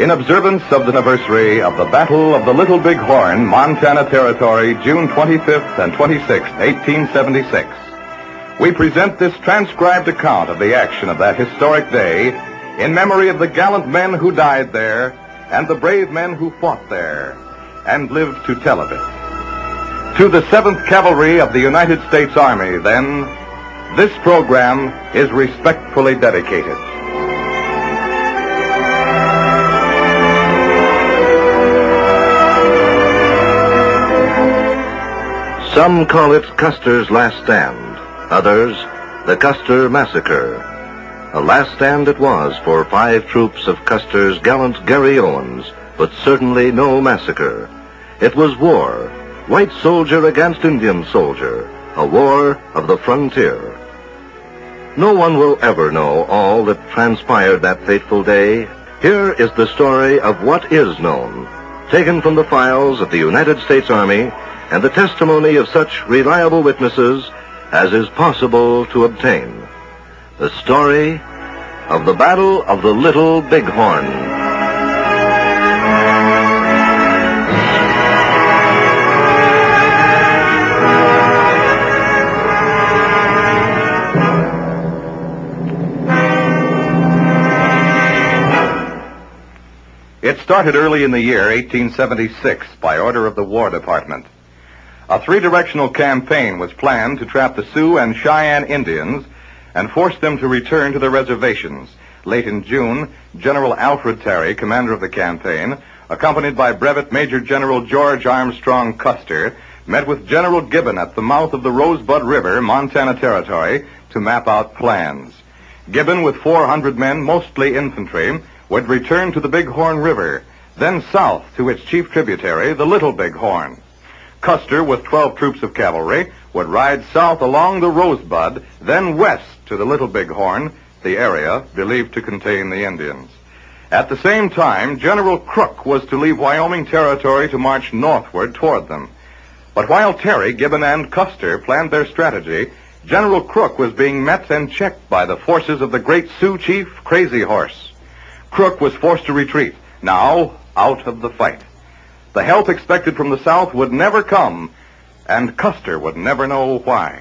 In observance of the anniversary of the Battle of the Little Big Horn, Montana Territory, June 25th and 26th, 1876, we present this transcribed account of the action of that historic day in memory of the gallant men who died there and the brave men who fought there and lived to tell of it. To the 7th Cavalry of the United States Army, then, this program is respectfully dedicated. Some call it Custer's Last Stand, others the Custer Massacre. A last stand it was for 5 troops of Custer's gallant Gary Owens, but certainly no massacre. It was war, white soldier against Indian soldier, a war of the frontier. No one will ever know all that transpired that fateful day. Here is the story of what is known, taken from the files of the United States Army and the testimony of such reliable witnesses as is possible to obtain. The story of the Battle of the Little Big Horn. It started early in the year 1876 by order of the War Department. A 3-directional campaign was planned to trap the Sioux and Cheyenne Indians and force them to return to their reservations. Late in June, General Alfred Terry, commander of the campaign, accompanied by Brevet Major General George Armstrong Custer, met with General Gibbon at the mouth of the Rosebud River, Montana Territory, to map out plans. Gibbon, with 400 men, mostly infantry, would return to the Big Horn River, then south to its chief tributary, the Little Big Horn. Custer, with 12 troops of cavalry, would ride south along the Rosebud, then west to the Little Big Horn, the area believed to contain the Indians. At the same time, General Crook was to leave Wyoming Territory to march northward toward them. But while Terry, Gibbon, and Custer planned their strategy, General Crook was being met and checked by the forces of the great Sioux chief, Crazy Horse. Crook was forced to retreat, now out of the fight. The help expected from the south would never come, and Custer would never know why.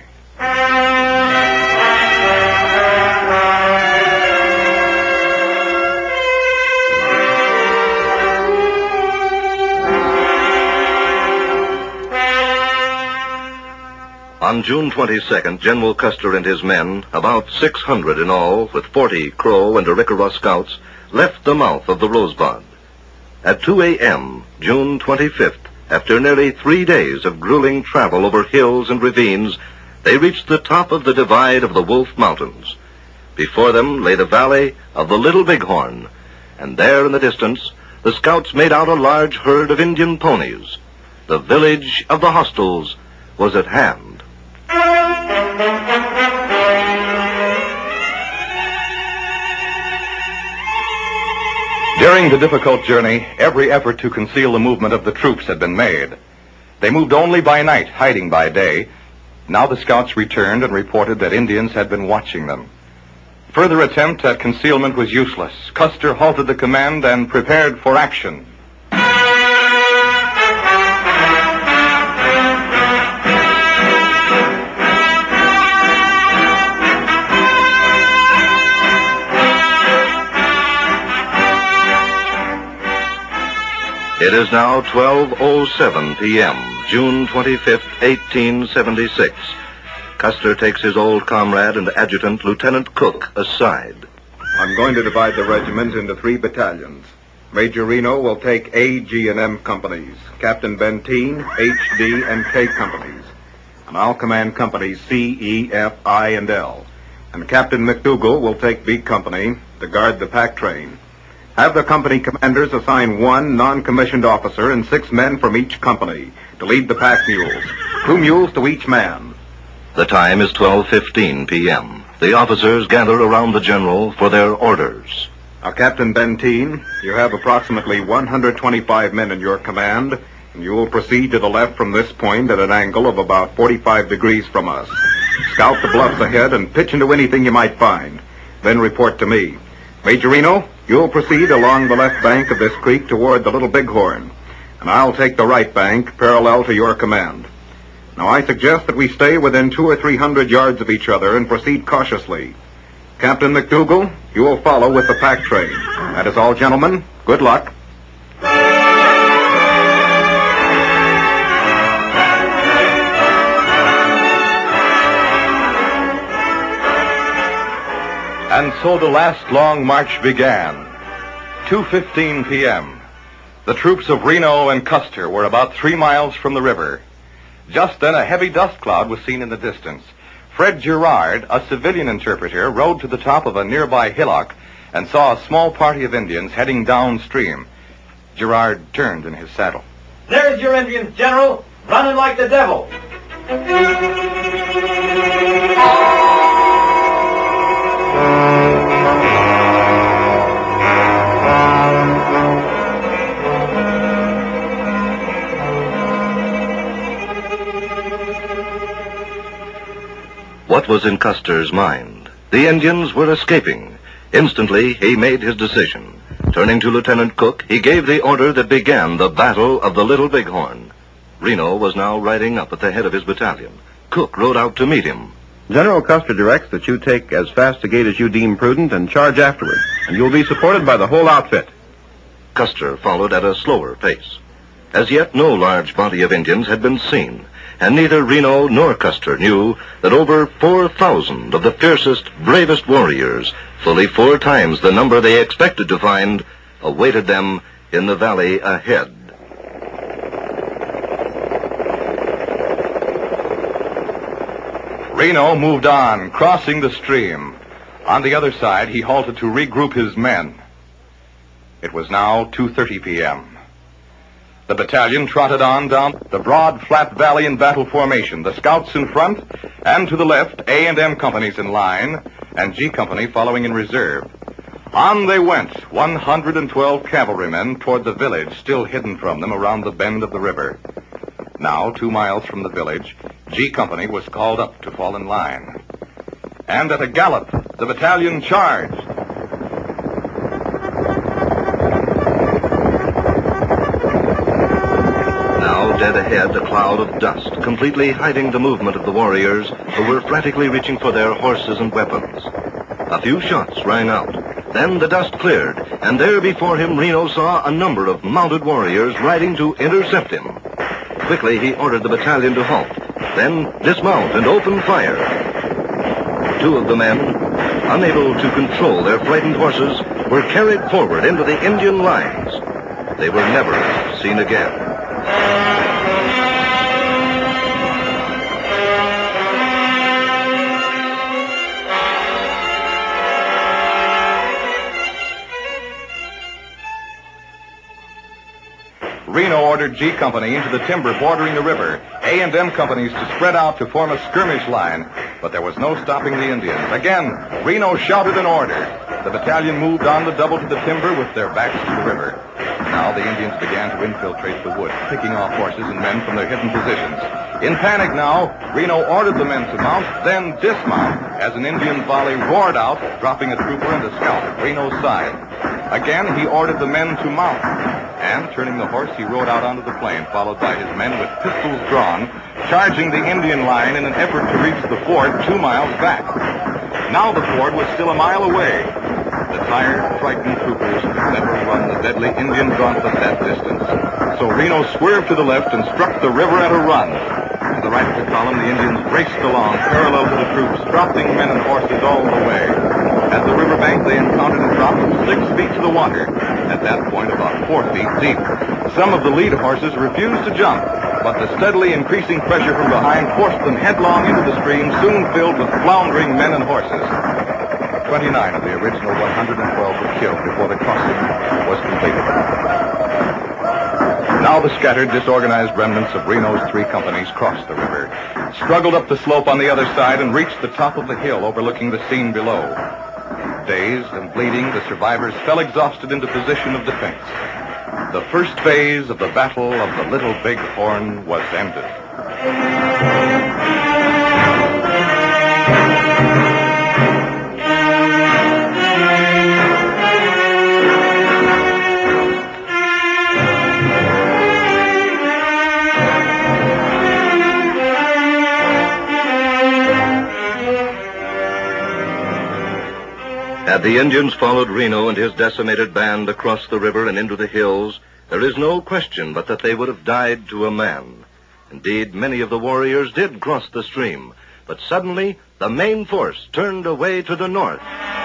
On June 22nd, General Custer and his men, about 600 in all, with 40 Crow and Arikara scouts, left the mouth of the Rosebud. At 2 a.m., June 25th, after nearly 3 days of grueling travel over hills and ravines, they reached the top of the divide of the Wolf Mountains. Before them lay the valley of the Little Big Horn, and there in the distance, the scouts made out a large herd of Indian ponies. The village of the hostiles was at hand. During the difficult journey, every effort to conceal the movement of the troops had been made. They moved only by night, hiding by day. Now the scouts returned and reported that Indians had been watching them. Further attempt at concealment was useless. Custer halted the command and prepared for action. It is now 12:07 p.m., June 25th, 1876. Custer takes his old comrade and adjutant, Lieutenant Cook, aside. I'm going to divide the regiment into 3 battalions. Major Reno will take A, G, and M companies, Captain Benteen, H, D, and K companies. And I'll command companies C, E, F, I, and L. And Captain McDougal will take B company to guard the pack train. Have the company commanders assign 1 non-commissioned officer and 6 men from each company to lead the pack mules, 2 mules to each man. The time is 12:15 p.m. The officers gather around the general for their orders. Now, Captain Benteen, you have approximately 125 men in your command, and you will proceed to the left from this point at an angle of about 45 degrees from us. Scout the bluffs ahead and pitch into anything you might find. Then report to me. Major Reno, You'll proceed along the left bank of this creek toward the Little Bighorn, and I'll take the right bank parallel to your command. Now, I suggest that we stay within 200 or 300 yards of each other and proceed cautiously. Captain McDougal, you will follow with the pack train. That is all, gentlemen. Good luck. And so the last long march began. 2:15 p.m. The troops of Reno and Custer were about 3 miles from the river. Just then a heavy dust cloud was seen in the distance. Fred Girard, a civilian interpreter, rode to the top of a nearby hillock and saw a small party of Indians heading downstream. Girard turned in his saddle. There's your Indians, General, running like the devil. What was in Custer's mind? The Indians were escaping. Instantly, he made his decision. Turning to Lieutenant Cook, he gave the order that began the Battle of the Little Bighorn. Reno was now riding up at the head of his battalion. Cook rode out to meet him. General Custer directs that you take as fast a gait as you deem prudent and charge afterward, and you'll be supported by the whole outfit. Custer followed at a slower pace. As yet, no large body of Indians had been seen, and neither Reno nor Custer knew that over 4,000 of the fiercest, bravest warriors, fully 4 times the number they expected to find, awaited them in the valley ahead. Reno moved on, crossing the stream. On the other side, he halted to regroup his men. It was now 2:30 p.m. The battalion trotted on down the broad, flat valley in battle formation, the scouts in front, and to the left, A and M companies in line, and G Company following in reserve. On they went, 112 cavalrymen toward the village, still hidden from them around the bend of the river. Now, 2 miles from the village, G Company was called up to fall in line. And at a gallop, the battalion charged. Now, dead ahead, a cloud of dust, completely hiding the movement of the warriors who were frantically reaching for their horses and weapons. A few shots rang out. Then the dust cleared, and there before him Reno saw a number of mounted warriors riding to intercept him. Quickly, he ordered the battalion to halt, then dismount and open fire. 2 of the men, unable to control their frightened horses, were carried forward into the Indian lines. They were never seen again. Reno ordered G Company into the timber bordering the river, A and M companies to spread out to form a skirmish line, but there was no stopping the Indians. Again, Reno shouted an order. The battalion moved on the double to the timber with their backs to the river. Now the Indians began to infiltrate the woods, picking off horses and men from their hidden positions. In panic now, Reno ordered the men to mount, then dismount, as an Indian volley roared out, dropping a trooper and a scout at Reno's side. Again, he ordered the men to mount, and turning the horse, he rode out onto the plain, followed by his men with pistols drawn, charging the Indian line in an effort to reach the ford 2 miles back. Now the ford was still a mile away. The tired, frightened troopers could never run the deadly Indian gauntlet that distance. So Reno swerved to the left and struck the river at a run. To the right of the column, the Indians raced along, parallel to the troops, dropping men and horses all the way. At the riverbank, they encountered a drop of 6 feet to the water, at that point about 4 feet deep. Some of the lead horses refused to jump, but the steadily increasing pressure from behind forced them headlong into the stream, soon filled with floundering men and horses. 29 of the original 112 were killed before the crossing was completed. Now the scattered, disorganized remnants of Reno's 3 companies crossed the river, struggled up the slope on the other side, and reached the top of the hill overlooking the scene below. Dazed and bleeding, the survivors fell exhausted into position of defense. The first phase of the Battle of the Little Bighorn was ended. Had the Indians followed Reno and his decimated band across the river and into the hills, there is no question but that they would have died to a man. Indeed, many of the warriors did cross the stream, but suddenly the main force turned away to the north.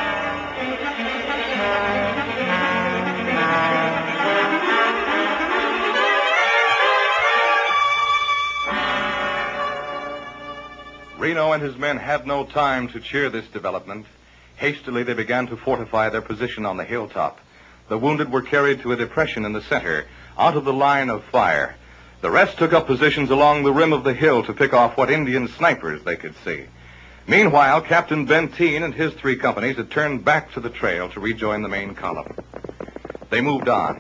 Reno and his men had no time to cheer this development. Hastily, they began to fortify their position on the hilltop. The wounded were carried to a depression in the center, out of the line of fire. The rest took up positions along the rim of the hill to pick off what Indian snipers they could see. Meanwhile, Captain Benteen and his 3 companies had turned back to the trail to rejoin the main column. They moved on.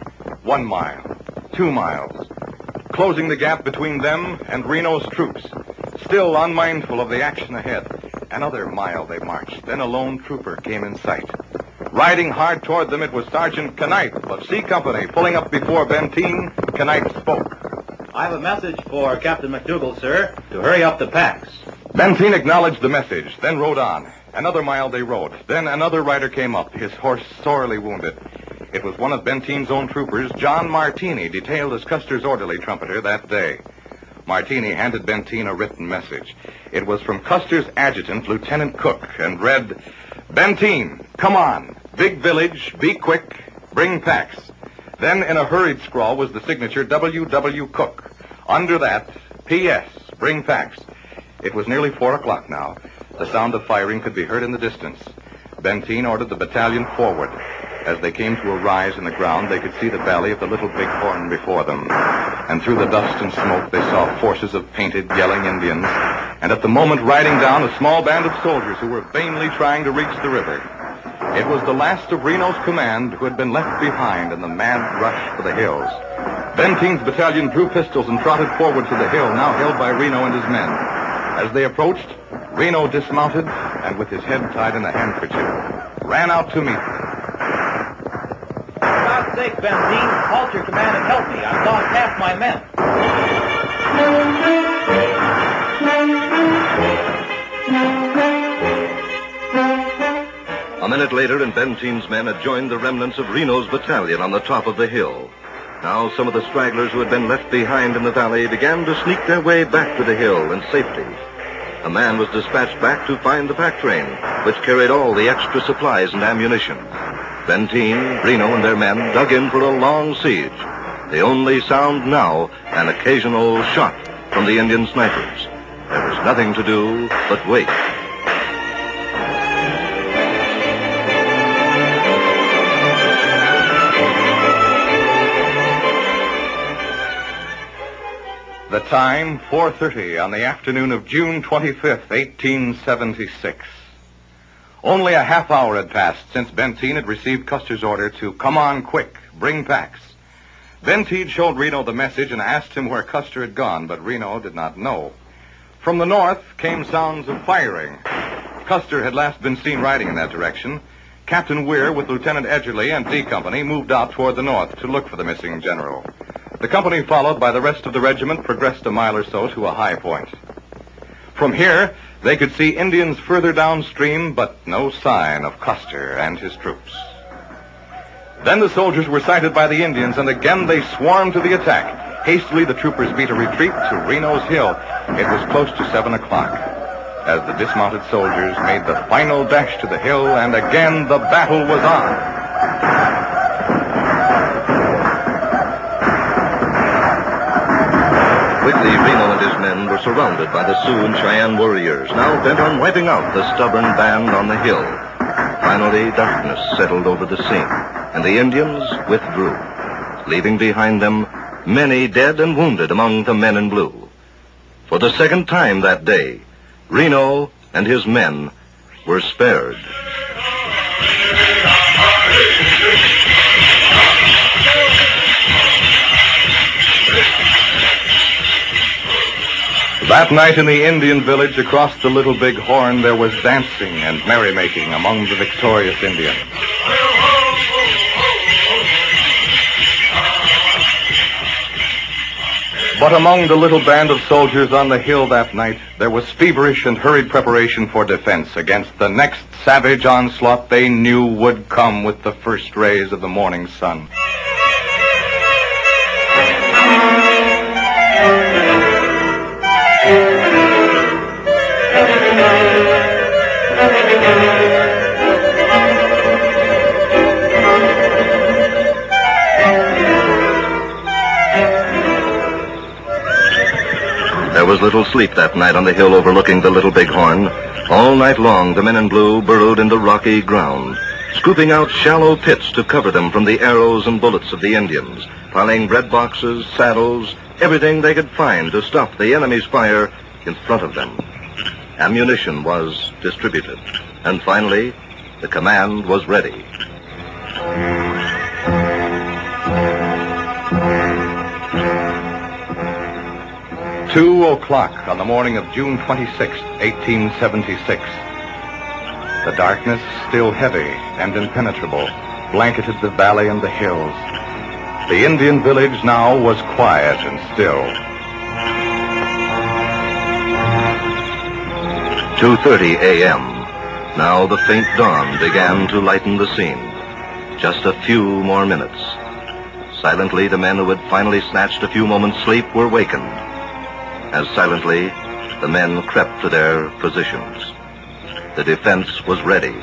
1 mile, 2 miles, closing the gap between them and Reno's troops. Still unmindful of the action ahead. Another mile they marched. Then a lone trooper came in sight. Riding hard toward them, it was Sergeant Knipe of C Company. Pulling up before Benteen, Knipe spoke. I have a message for Captain McDougal, sir, to hurry up the packs. Benteen acknowledged the message, then rode on. Another mile they rode. Then another rider came up, his horse sorely wounded. It was one of Benteen's own troopers, John Martini, detailed as Custer's orderly trumpeter that day. Martini handed Benteen a written message. It was from Custer's adjutant, Lieutenant Cook, and read, "Benteen, come on. Big village, be quick, bring packs." Then in a hurried scrawl was the signature W.W. Cook. Under that, P.S., bring packs. It was nearly 4 o'clock now. The sound of firing could be heard in the distance. Benteen ordered the battalion forward. As they came to a rise in the ground, they could see the valley of the Little Big Horn before them. And through the dust and smoke, they saw forces of painted, yelling Indians, and at the moment riding down a small band of soldiers who were vainly trying to reach the river. It was the last of Reno's command who had been left behind in the mad rush for the hills. Benteen's battalion drew pistols and trotted forward to the hill, now held by Reno and his men. As they approached, Reno dismounted and, with his head tied in a handkerchief, ran out to meet them. For God's sake, Benteen, halt your command and help me. I've lost half my men. A minute later, and Benteen's men had joined the remnants of Reno's battalion on the top of the hill. Now some of the stragglers who had been left behind in the valley began to sneak their way back to the hill in safety. A man was dispatched back to find the pack train, which carried all the extra supplies and ammunition. Benteen, Reno, and their men dug in for a long siege. The only sound now, an occasional shot from the Indian snipers. There was nothing to do but wait. The time, 4:30 on the afternoon of June 25th, 1876. Only a half hour had passed since Benteen had received Custer's order to come on quick, bring packs. Benteen showed Reno the message and asked him where Custer had gone, but Reno did not know. From the north came sounds of firing. Custer had last been seen riding in that direction. Captain Weir, with Lieutenant Edgerly and D Company, moved out toward the north to look for the missing general. The company, followed by the rest of the regiment, progressed a mile or so to a high point. From here, they could see Indians further downstream, but no sign of Custer and his troops. Then the soldiers were sighted by the Indians, and again they swarmed to the attack. Hastily, the troopers beat a retreat to Reno's Hill. It was close to 7 o'clock as the dismounted soldiers made the final dash to the hill, and again the battle was on. Quickly, Reno and his men were surrounded by the Sioux and Cheyenne warriors, now bent on wiping out the stubborn band on the hill. Finally, darkness settled over the scene, and the Indians withdrew, leaving behind them many dead and wounded among the men in blue. For the second time that day, Reno and his men were spared. That night in the Indian village across the Little Big Horn, there was dancing and merrymaking among the victorious Indians. But among the little band of soldiers on the hill that night, there was feverish and hurried preparation for defense against the next savage onslaught they knew would come with the first rays of the morning sun. There was little sleep that night on the hill overlooking the Little Bighorn. All night long, the men in blue burrowed in the rocky ground, scooping out shallow pits to cover them from the arrows and bullets of the Indians, piling bread boxes, saddles, everything they could find to stop the enemy's fire in front of them. Ammunition was distributed, and finally, the command was ready. Two o'clock on the morning of June 26, 1876. The darkness, still heavy and impenetrable, blanketed the valley and the hills. The Indian village now was quiet and still. 2:30 a.m. Now the faint dawn began to lighten the scene. Just a few more minutes. Silently, the men who had finally snatched a few moments' sleep were wakened. As silently, the men crept to their positions. The defense was ready.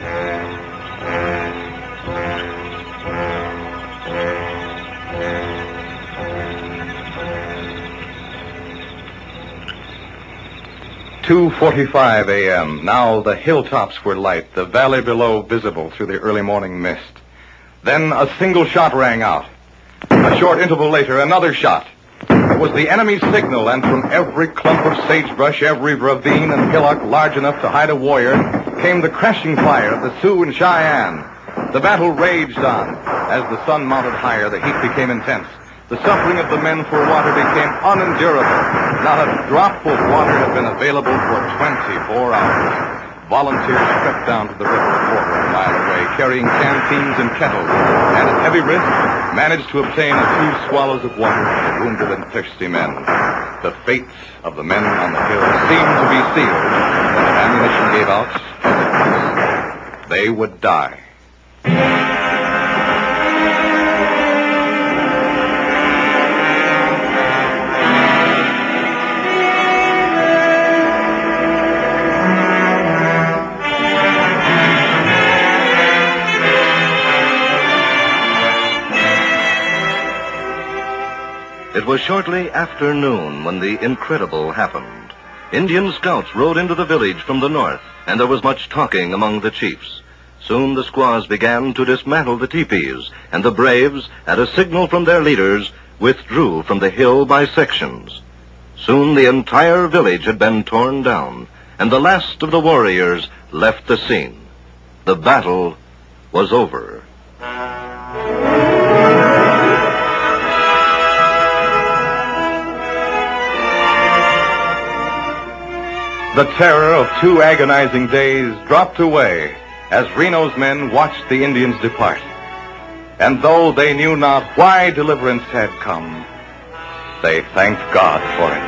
"2:45 a.m. Now the hilltops were light, the valley below visible through the early morning mist. Then a single shot rang out. A short interval later, another shot. It was the enemy's signal, and from every clump of sagebrush, every ravine and hillock large enough to hide a warrior, came the crashing fire of the Sioux and Cheyenne. The battle raged on. As the sun mounted higher, the heat became intense. The suffering of the men for water became unendurable. Not a drop of water had been available for 24 hours. Volunteers crept down to the river a quarter of a mile away, carrying canteens and kettles, and at heavy risk, managed to obtain a few swallows of water for wounded and thirsty men. The fates of the men on the hill seemed to be sealed. When ammunition gave out, as it was, they would die. It was shortly after noon when the incredible happened. Indian scouts rode into the village from the north, and there was much talking among the chiefs. Soon the squaws began to dismantle the teepees, and the braves, at a signal from their leaders, withdrew from the hill by sections. Soon the entire village had been torn down, and the last of the warriors left the scene. The battle was over. The terror of 2 agonizing days dropped away as Reno's men watched the Indians depart. And though they knew not why deliverance had come, they thanked God for it.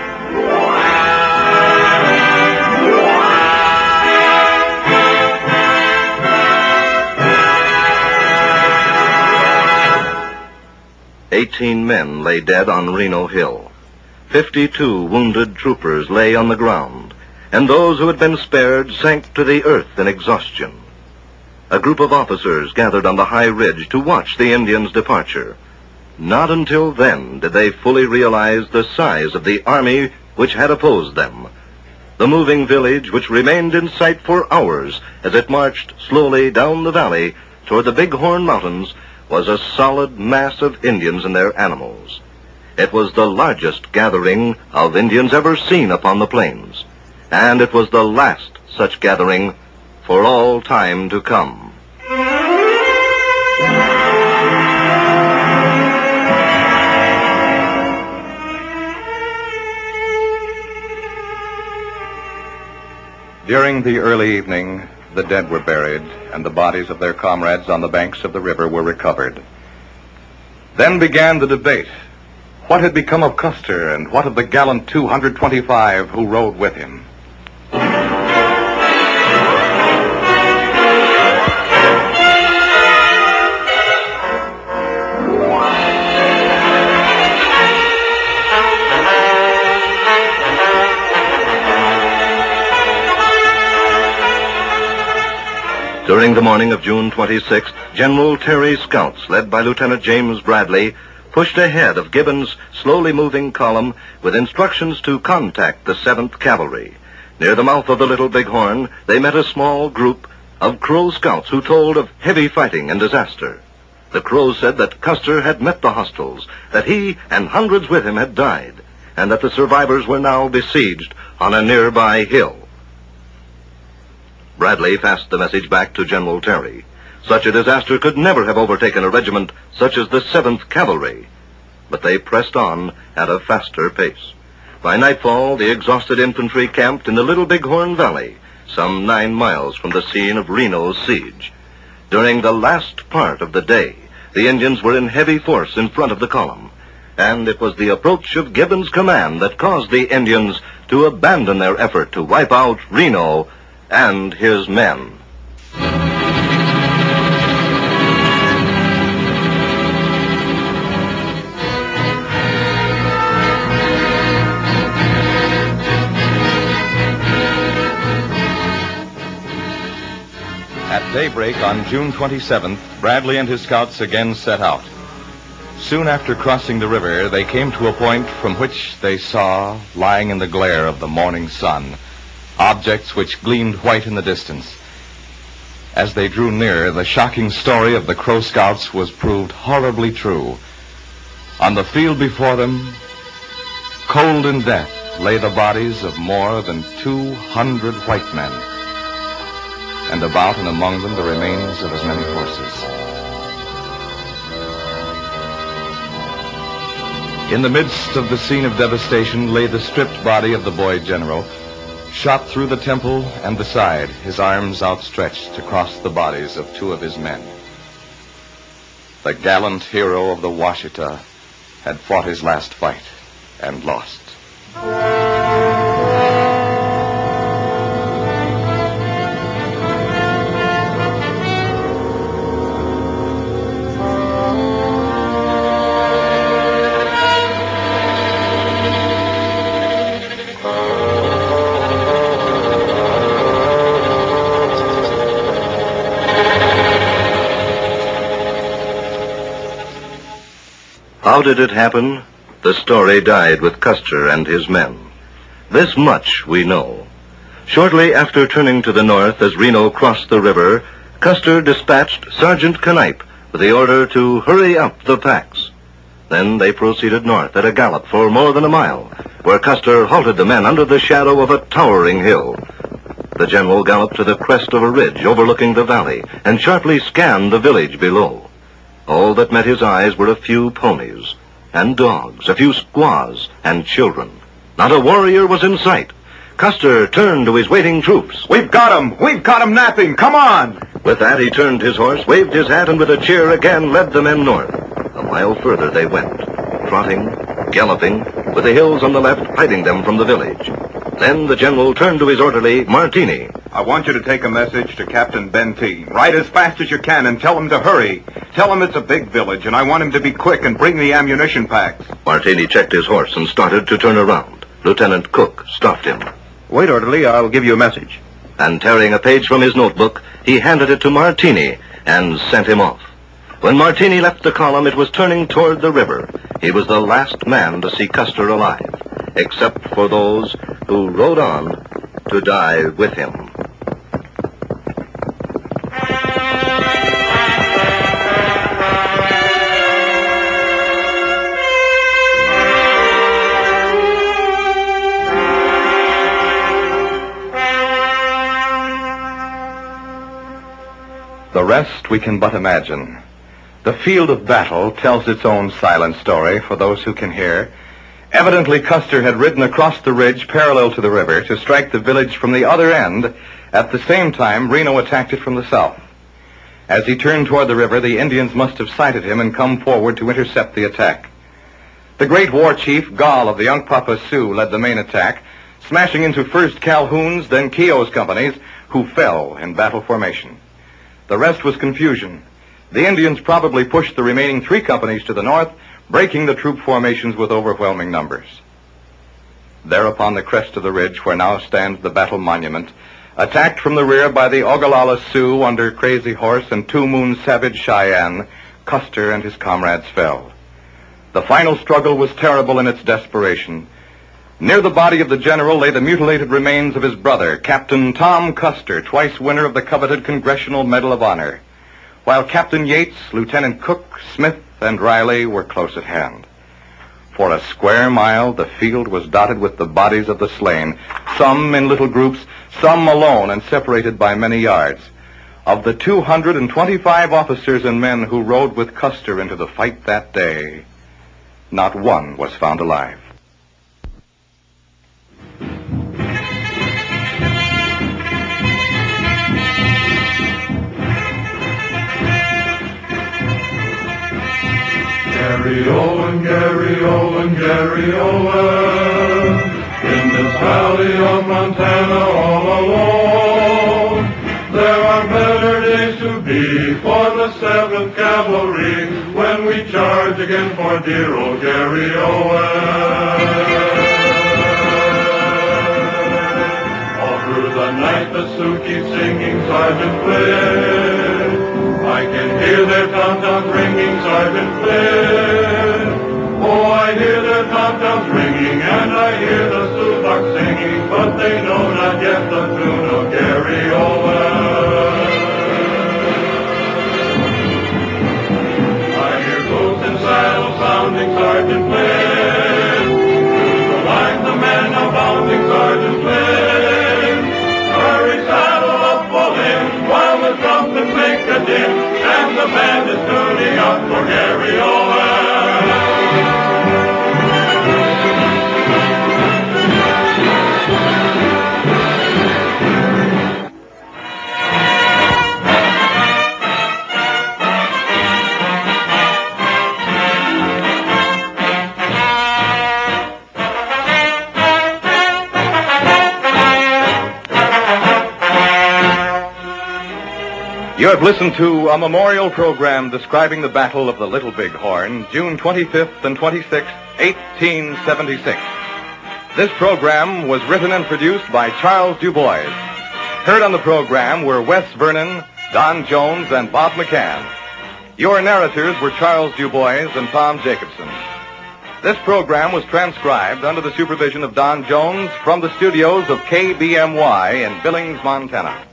"18 men lay dead on Reno Hill. 52 wounded troopers lay on the ground, and those who had been spared sank to the earth in exhaustion. A group of officers gathered on the high ridge to watch the Indians' departure. Not until then did they fully realize the size of the army which had opposed them. The moving village, which remained in sight for hours as it marched slowly down the valley toward the Bighorn Mountains, was a solid mass of Indians and their animals. It was the largest gathering of Indians ever seen upon the plains, and it was the last such gathering for all time to come. During the early evening, the dead were buried, and the bodies of their comrades on the banks of the river were recovered. Then began the debate. What had become of Custer, and what of the gallant 225 who rode with him? During the morning of June 26th, General Terry's scouts, led by Lieutenant James Bradley, pushed ahead of Gibbon's slowly moving column with instructions to contact the 7th Cavalry. Near the mouth of the Little Bighorn, they met a small group of Crow scouts who told of heavy fighting and disaster. The Crows said that Custer had met the hostiles, that he and hundreds with him had died, and that the survivors were now besieged on a nearby hill. Bradley passed the message back to General Terry. Such a disaster could never have overtaken a regiment such as the 7th Cavalry. But they pressed on at a faster pace. By nightfall, the exhausted infantry camped in the Little Bighorn Valley, some 9 miles from the scene of Reno's siege. During the last part of the day, the Indians were in heavy force in front of the column, and it was the approach of Gibbon's command that caused the Indians to abandon their effort to wipe out Reno and his men. At daybreak on June 27th, Bradley and his scouts again set out. Soon after crossing the river, they came to a point from which they saw, lying in the glare of the morning sun, objects which gleamed white in the distance. As they drew near, the shocking story of the Crow scouts was proved horribly true. On the field before them, cold in death, lay the bodies of more than 200 white men, and about and among them the remains of as many horses. In the midst of the scene of devastation lay the stripped body of the boy general, shot through the temple and the side, his arms outstretched across the bodies of 2 of his men. The gallant hero of the Washita had fought his last fight and lost. How did it happen? The story died with Custer and his men. This much we know. Shortly after turning to the north as Reno crossed the river, Custer dispatched Sergeant Knipe with the order to hurry up the packs. Then they proceeded north at a gallop for more than a mile, where Custer halted the men under the shadow of a towering hill. The general galloped to the crest of a ridge overlooking the valley and sharply scanned the village below. All that met his eyes were a few ponies and dogs, a few squaws and children. Not a warrior was in sight. Custer turned to his waiting troops. We've got 'em! We've got 'em napping! Come on! With that, he turned his horse, waved his hat, and with a cheer again led the men north. A mile further they went, trotting, galloping, with the hills on the left hiding them from the village. Then the general turned to his orderly, Martini. I want you to take a message to Captain Benteen. Ride as fast as you can and tell him to hurry. Tell him it's a big village, and I want him to be quick and bring the ammunition packs. Martini checked his horse and started to turn around. Lieutenant Cook stopped him. Wait, orderly, I'll give you a message. And tearing a page from his notebook, he handed it to Martini and sent him off. When Martini left the column, it was turning toward the river. He was the last man to see Custer alive, except for those who rode on to die with him. The rest we can but imagine. The field of battle tells its own silent story for those who can hear. Evidently, Custer had ridden across the ridge parallel to the river to strike the village from the other end. At the same time, Reno attacked it from the south. As he turned toward the river, the Indians must have sighted him and come forward to intercept the attack. The great war chief, Gall of the Unkpapa Sioux, led the main attack, smashing into first Calhoun's, then Keogh's companies, who fell in battle formation. The rest was confusion. The Indians probably pushed the remaining 3 companies to the north, breaking the troop formations with overwhelming numbers. There upon the crest of the ridge where now stands the battle monument, attacked from the rear by the Ogallala Sioux under Crazy Horse and Two Moon Savage Cheyenne, Custer and his comrades fell. The final struggle was terrible in its desperation. Near the body of the general lay the mutilated remains of his brother, Captain Tom Custer, twice winner of the coveted Congressional Medal of Honor, while Captain Yates, Lieutenant Cook, Smith, and Riley were close at hand. For a square mile, the field was dotted with the bodies of the slain, some in little groups, some alone and separated by many yards. Of the 225 officers and men who rode with Custer into the fight that day, not one was found alive. Gary Owen, Gary Owen, Gary Owen, in this valley of Montana all alone. There are better days to be for the 7th Cavalry when we charge again for dear old Gary Owen. All through the night the Sioux keep singing Sergeant Flynn. I can hear their tom-toms ringing, Sergeant Flynn. Oh, I hear their tom-toms ringing, and I hear the Sioux larks singing, but they know not yet the tune of Gary Owen. I hear boots and saddles sounding, Sergeant Flynn. Through the lines the men are bounding, Sergeant Flynn. Hurry, saddle up, fall in, while the trumpets make a din, and the band is tuning up for Gary Owen. You have listened to a memorial program describing the Battle of the Little Bighorn, June 25th and 26th, 1876. This program was written and produced by Charles DuBois. Heard on the program were Wes Vernon, Don Jones, and Bob McCann. Your narrators were Charles DuBois and Tom Jacobson. This program was transcribed under the supervision of Don Jones from the studios of KBMY in Billings, Montana.